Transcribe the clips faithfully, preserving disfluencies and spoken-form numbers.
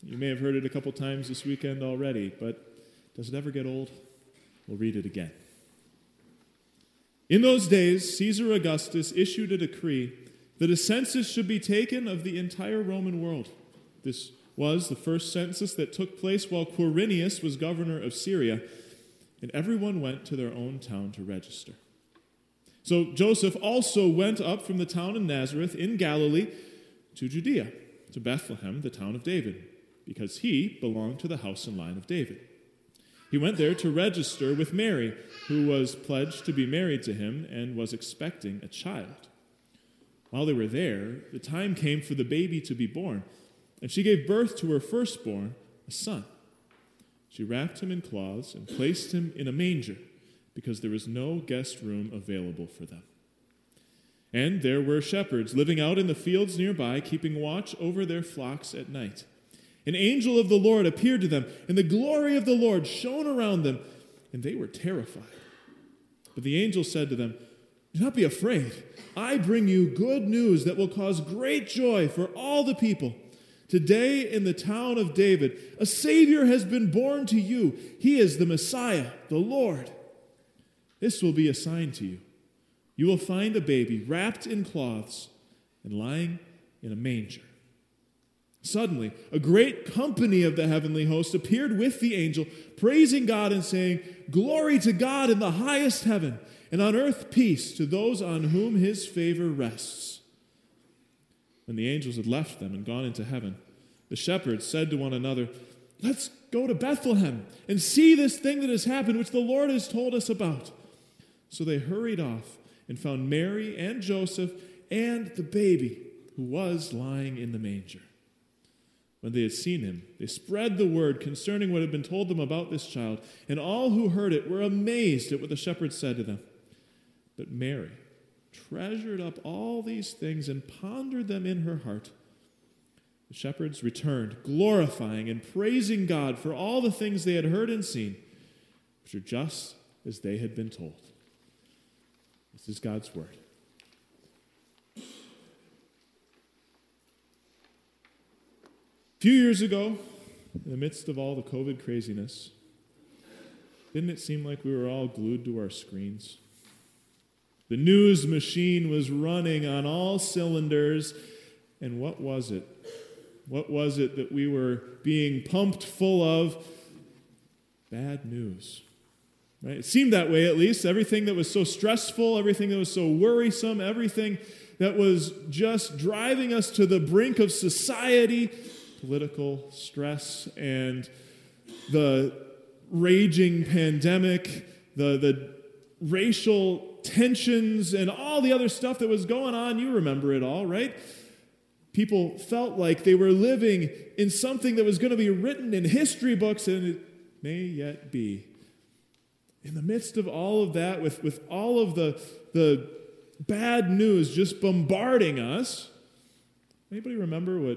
You may have heard it a couple times this weekend already, but does it ever get old? We'll read it again. In those days, Caesar Augustus issued a decree that a census should be taken of the entire Roman world. This was the first census that took place while Quirinius was governor of Syria, and everyone went to their own town to register. So Joseph also went up from the town of Nazareth in Galilee to Judea, to Bethlehem, the town of David, because he belonged to the house and line of David. He went there to register with Mary, who was pledged to be married to him and was expecting a child. While they were there, the time came for the baby to be born, and she gave birth to her firstborn, a son. She wrapped him in cloths and placed him in a manger, because there was no guest room available for them. And there were shepherds living out in the fields nearby, keeping watch over their flocks at night. An angel of the Lord appeared to them, and the glory of the Lord shone around them, and they were terrified. But the angel said to them, "Do not be afraid. I bring you good news that will cause great joy for all the people. Today in the town of David, a Savior has been born to you. He is the Messiah, the Lord. This will be a sign to you. You will find a baby wrapped in cloths and lying in a manger." Suddenly, a great company of the heavenly host appeared with the angel, praising God and saying, "Glory to God in the highest heaven, and on earth peace to those on whom his favor rests." When the angels had left them and gone into heaven, the shepherds said to one another, "Let's go to Bethlehem and see this thing that has happened, which the Lord has told us about." So they hurried off and found Mary and Joseph and the baby who was lying in the manger. When they had seen him, they spread the word concerning what had been told them about this child, and all who heard it were amazed at what the shepherds said to them. But Mary treasured up all these things and pondered them in her heart. The shepherds returned, glorifying and praising God for all the things they had heard and seen, which are just as they had been told. This is God's word. A few years ago, in the midst of all the COVID craziness, didn't it seem like we were all glued to our screens? The news machine was running on all cylinders, and what was it? What was it that we were being pumped full of? Bad news. Right? It seemed that way, at least. Everything that was so stressful, everything that was so worrisome, everything that was just driving us to the brink of society, political stress, and the raging pandemic, the, the racial tensions, and all the other stuff that was going on. You remember it all, right? People felt like they were living in something that was going to be written in history books, and it may yet be. In the midst of all of that, with, with all of the, the bad news just bombarding us, anybody remember what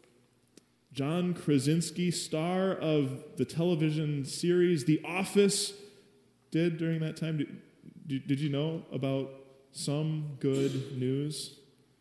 John Krasinski, star of the television series The Office, did during that time? Did, did you know about some good news?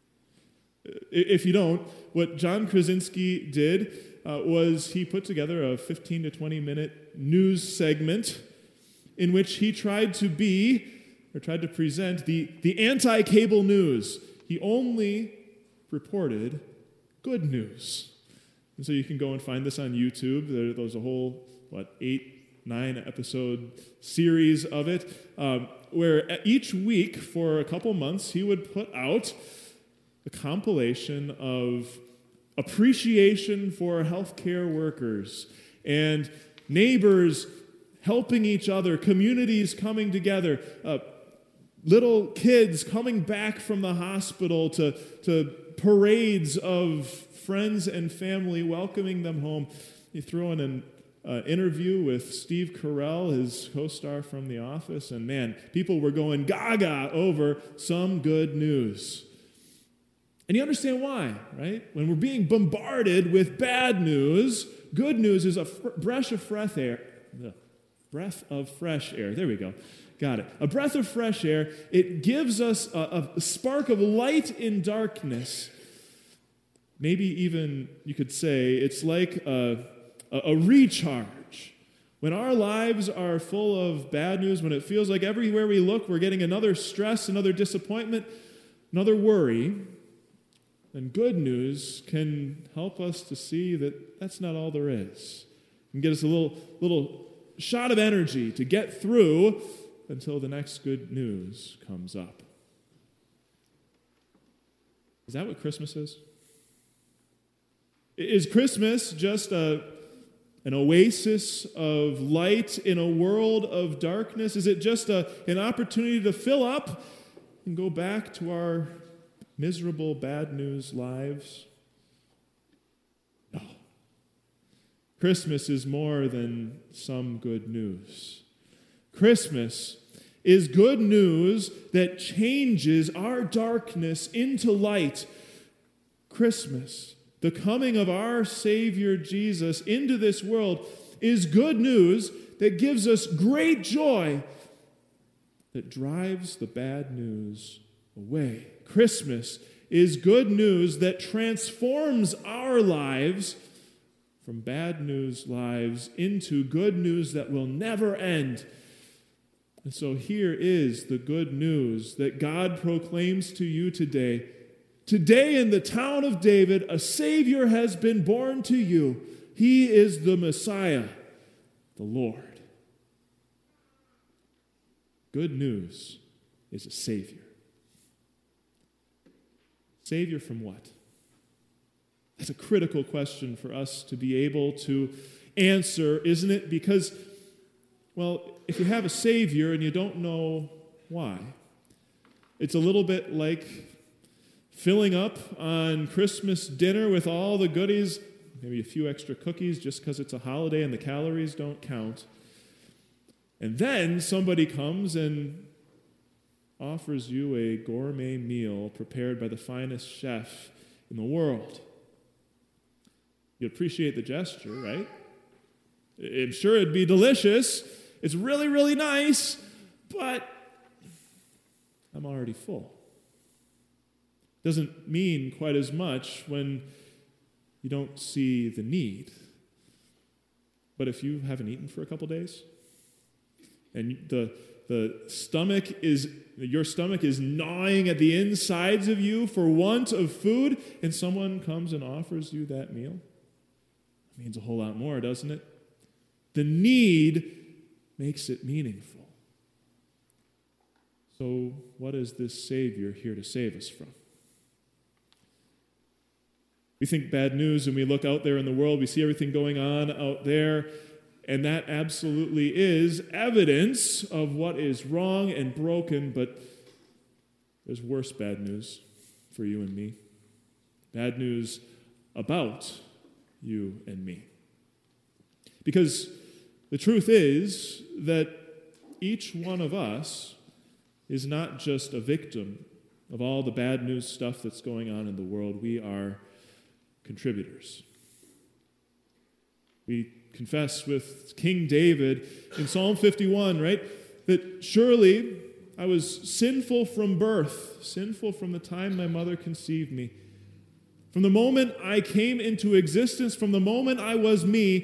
If you don't, what John Krasinski did uh, was he put together a fifteen to twenty minute news segment in which he tried to be, or tried to present, the, the anti-cable news. He only reported good news. And so you can go and find this on YouTube. There, there's a whole, what, eight, nine episode series of it, um, where each week for a couple months he would put out a compilation of appreciation for healthcare workers and neighbors helping each other, communities coming together, uh, little kids coming back from the hospital to, to parades of friends and family welcoming them home. You throw in an uh, interview with Steve Carell, his co-star from The Office, and man, people were going gaga over some good news. And you understand why, right? When we're being bombarded with bad news, good news is a fr- breath of fresh air. Ugh. Breath of fresh air. There we go. Got it. A breath of fresh air. It gives us a, a spark of light in darkness. maybe even you could say it's like a, a, a recharge. When our lives are full of bad news, when it feels like everywhere we look we're getting another stress, another disappointment, another worry, then good news can help us to see that that's not all there is. And get us a little, little shot of energy to get through until the next good news comes up. Is that what Christmas is? Is Christmas just a, an oasis of light in a world of darkness? Is it just a, an opportunity to fill up and go back to our miserable, bad news lives? No. Christmas is more than some good news. Christmas is good news that changes our darkness into light. Christmas, the coming of our Savior Jesus into this world, is good news that gives us great joy that drives the bad news away. Christmas is good news that transforms our lives from bad news lives into good news that will never end. And so here is the good news that God proclaims to you today. Today in the town of David, a Savior has been born to you. He is the Messiah, the Lord. Good news is a Savior. Savior from what? That's a critical question for us to be able to answer, isn't it? Because, well, if you have a Savior and you don't know why, it's a little bit like filling up on Christmas dinner with all the goodies, maybe a few extra cookies just because it's a holiday and the calories don't count. And then somebody comes and offers you a gourmet meal prepared by the finest chef in the world. You appreciate the gesture, right? I'm sure it'd be delicious. It's really, really nice, but I'm already full. Doesn't mean quite as much when you don't see the need. But if you haven't eaten for a couple days, and the the stomach is your stomach is gnawing at the insides of you for want of food, and someone comes and offers you that meal, it means a whole lot more, doesn't it? The need makes it meaningful. So, what is this Savior here to save us from? We think bad news and we look out there in the world, we see everything going on out there, and that absolutely is evidence of what is wrong and broken, but there's worse bad news for you and me. Bad news about you and me. Because the truth is that each one of us is not just a victim of all the bad news stuff that's going on in the world. We are contributors. We confess with King David in Psalm fifty-one, right, that surely I was sinful from birth, sinful from the time my mother conceived me. From the moment I came into existence, from the moment I was me,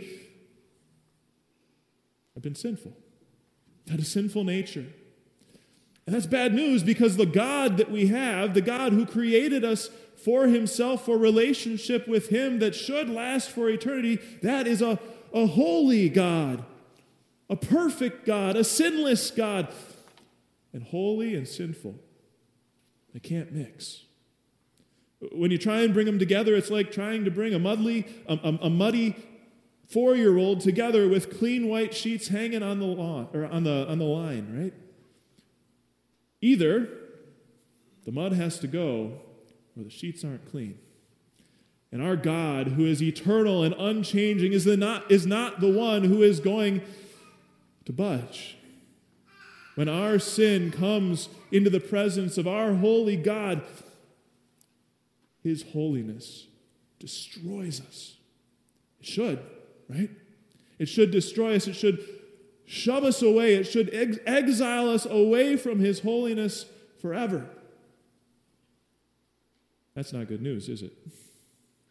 I've been sinful. I had a sinful nature. And that's bad news because the God that we have, the God who created us for himself, for relationship with him that should last for eternity, that is a, a holy God, a perfect God, a sinless God. And holy and sinful, they can't mix. When you try and bring them together, it's like trying to bring a muddy, a, a, a muddy four-year-old together with clean white sheets hanging on the lawn or on the on the line, right? Either the mud has to go or the sheets aren't clean. And our God, who is eternal and unchanging, is, the not, is not the one who is going to budge. When our sin comes into the presence of our holy God, his holiness destroys us. It should, right? It should destroy us. It should shove us away. It should ex- exile us away from his holiness forever. That's not good news, is it?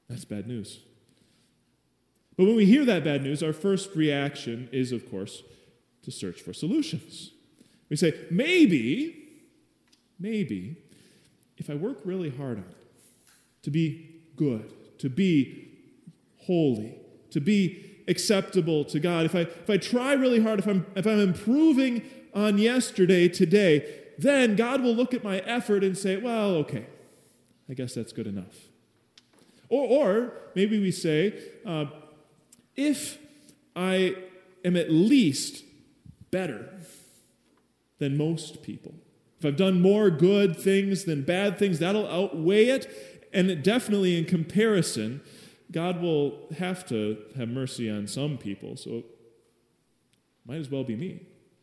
That's bad news. But when we hear that bad news, our first reaction is, of course, to search for solutions. We say, maybe, maybe, if I work really hard on it, to be good, to be holy, to be acceptable to God, if I if I try really hard, if I'm if I'm improving on yesterday, today, then God will look at my effort and say, well, okay, I guess that's good enough. Or, or maybe we say, uh, if I am at least better than most people, if I've done more good things than bad things, that'll outweigh it. And definitely in comparison, God will have to have mercy on some people, so it might as well be me.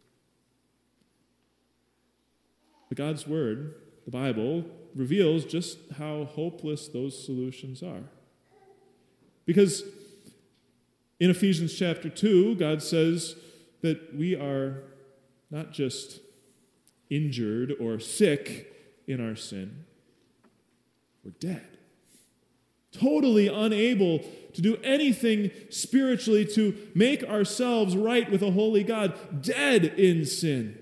But God's Word, the Bible, reveals just how hopeless those solutions are. Because in Ephesians chapter two, God says that we are not just injured or sick in our sin, we're dead. Totally unable to do anything spiritually to make ourselves right with a holy God, dead in sin.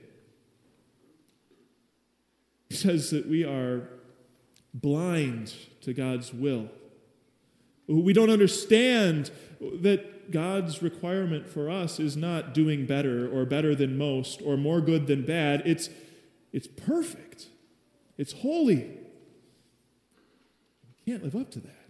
He says that we are blind to God's will. We don't understand that God's requirement for us is not doing better or better than most or more good than bad. It's, it's perfect. It's holy. We can't live up to that.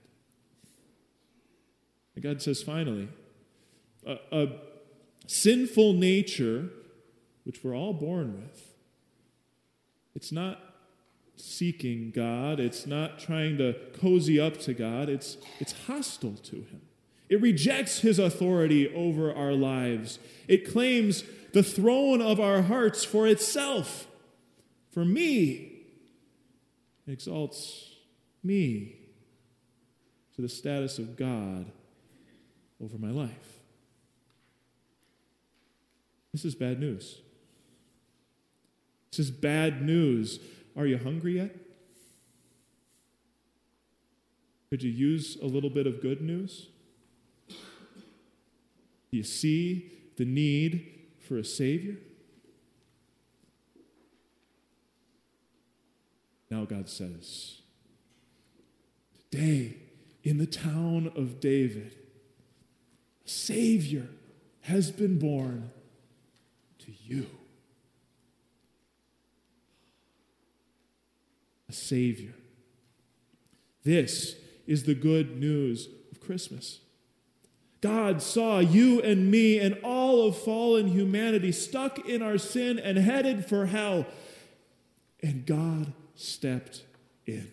And God says finally, a, a sinful nature, which we're all born with, it's not seeking God. It's not trying to cozy up to God. It's, it's hostile to Him. It rejects His authority over our lives. It claims the throne of our hearts for itself, for me. It exalts me to the status of God over my life. This is bad news. This is bad news. Are you hungry yet? Could you use a little bit of good news? Do you see the need for a Savior? Now God says, today in the town of David, a Savior has been born to you. A Savior. This is the good news of Christmas. God saw you and me and all of fallen humanity stuck in our sin and headed for hell, and God stepped in.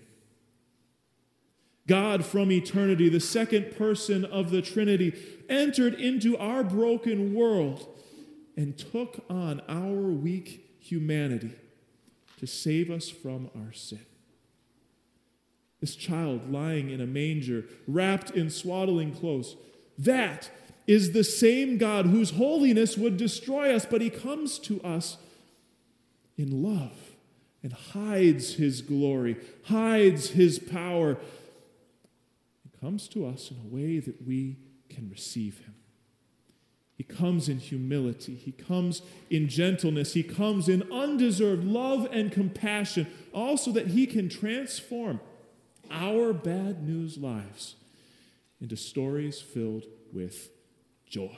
God from eternity, the second person of the Trinity, entered into our broken world and took on our weak humanity to save us from our sin. This child lying in a manger, wrapped in swaddling clothes, that is the same God whose holiness would destroy us, but He comes to us in love and hides His glory, hides His power. He comes to us in a way that we can receive Him. He comes in humility. He comes in gentleness. He comes in undeserved love and compassion, also that He can transform our bad news lives into stories filled with joy.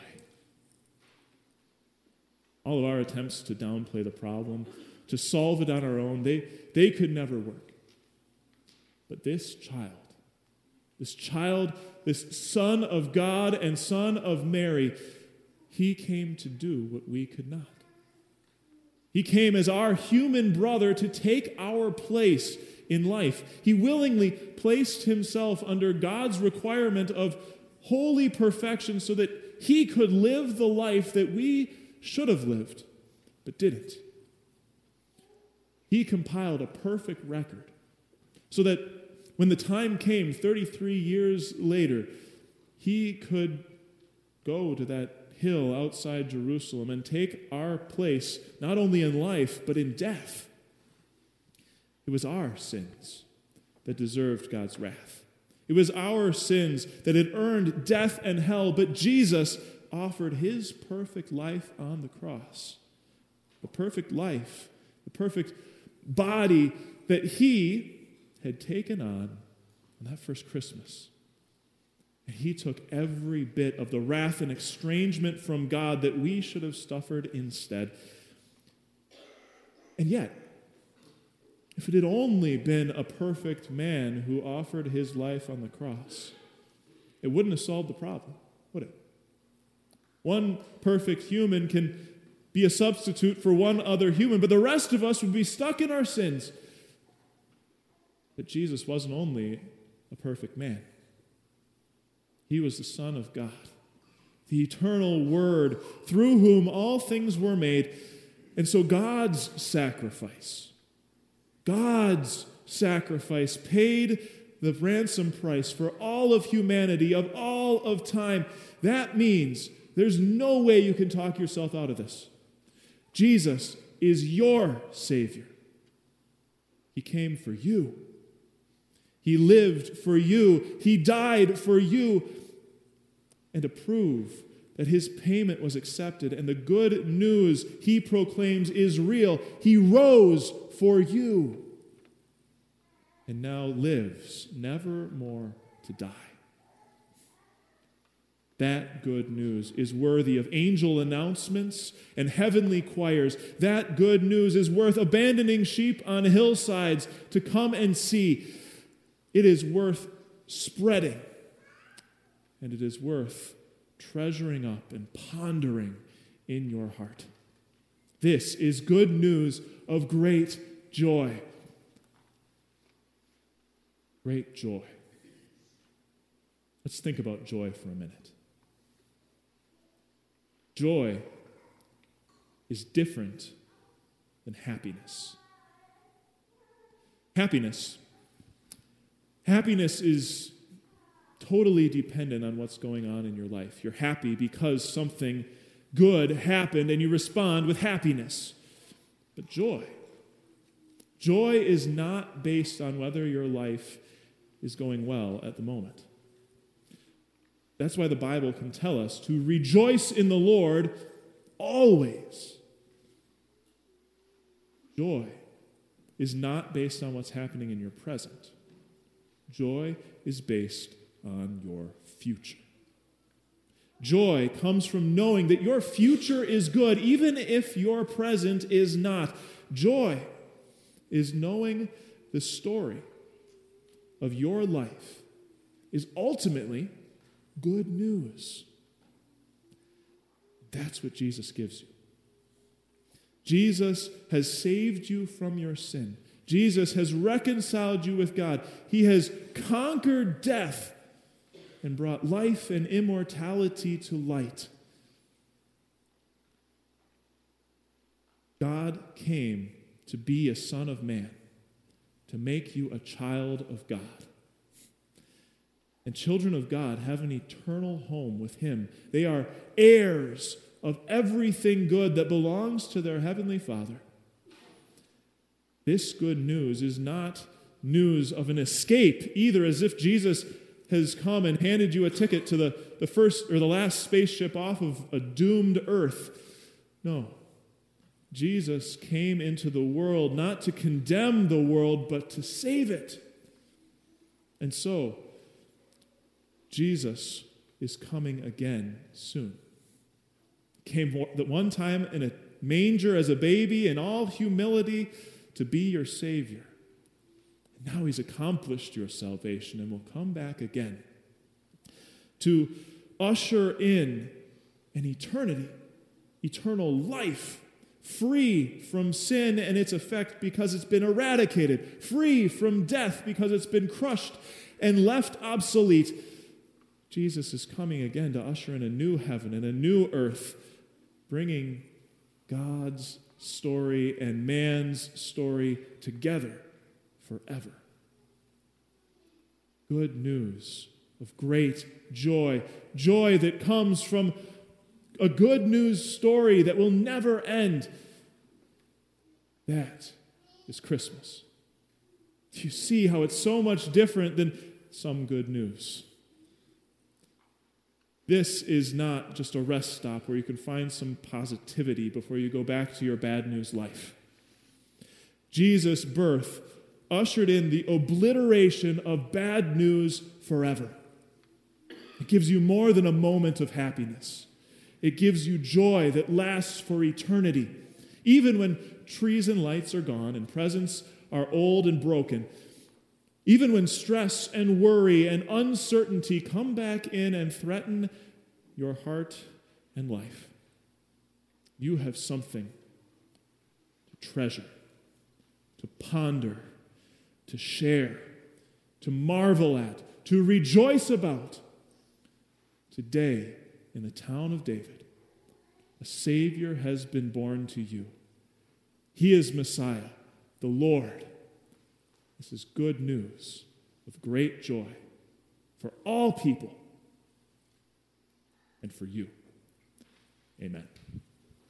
All of our attempts to downplay the problem, to solve it on our own, they, they could never work. But this child, this child, this Son of God and Son of Mary, He came to do what we could not. He came as our human brother to take our place in life. He willingly placed Himself under God's requirement of holy perfection so that He could live the life that we should have lived, but didn't. He compiled a perfect record so that when the time came, thirty-three years later, He could go to that hill outside Jerusalem and take our place, not only in life, but in death. It was our sins that deserved God's wrath. It It was our sins that had earned death and hell, but Jesus offered his perfect life on the cross. The perfect life, the perfect body that he had taken on on that first Christmas. And he took every bit of the wrath and estrangement from God that we should have suffered instead. And yet, if it had only been a perfect man who offered his life on the cross, it wouldn't have solved the problem, would it? One perfect human can be a substitute for one other human, but the rest of us would be stuck in our sins. But Jesus wasn't only a perfect man. He was the Son of God, the eternal Word, through whom all things were made. And so God's sacrifice, God's sacrifice paid the ransom price for all of humanity, of all of time. That means there's no way you can talk yourself out of this. Jesus is your Savior. He came for you. He lived for you. He died for you. And to prove that his payment was accepted and the good news he proclaims is real, he rose for you and now lives never more to die. That good news is worthy of angel announcements and heavenly choirs. That good news is worth abandoning sheep on hillsides to come and see. It is worth spreading, and it is worth treasuring up and pondering in your heart. This is good news of great joy. Great joy. Let's think about joy for a minute. Joy is different than happiness. Happiness. Happiness is totally dependent on what's going on in your life. You're happy because something good happened and you respond with happiness. But joy, joy is not based on whether your life is going well at the moment. That's why the Bible can tell us to rejoice in the Lord always. Joy is not based on what's happening in your present. Joy is based on your future. Joy comes from knowing that your future is good, even if your present is not. Joy is knowing the story of your life is ultimately good news. That's what Jesus gives you. Jesus has saved you from your sin. Jesus has reconciled you with God. He has conquered death and brought life and immortality to light. God came to be a Son of Man, to make you a child of God. And children of God have an eternal home with him. They are heirs of everything good that belongs to their heavenly Father. This good news is not news of an escape either, as if Jesus has come and handed you a ticket to the, the first or the last spaceship off of a doomed earth. No. Jesus came into the world not to condemn the world, but to save it. And so, Jesus is coming again soon. Came the one time in a manger as a baby in all humility to be your Savior. And now he's accomplished your salvation and will come back again to usher in an eternity, eternal life, free from sin and its effect because it's been eradicated, free from death because it's been crushed and left obsolete. Jesus is coming again to usher in a new heaven and a new earth, bringing God's story and man's story together forever. Good news of great joy, joy that comes from a good news story that will never end. That is Christmas. Do you see how it's so much different than some good news. This is not just a rest stop where you can find some positivity before you go back to your bad news life. Jesus' birth ushered in the obliteration of bad news forever. It gives you more than a moment of happiness. It gives you joy that lasts for eternity. Even when trees and lights are gone and presents are old and broken, even when stress and worry and uncertainty come back in and threaten your heart and life, you have something to treasure, to ponder, to share, to marvel at, to rejoice about. Today, in the town of David, a Savior has been born to you. He is Messiah, the Lord. This is good news of great joy for all people and for you. Amen.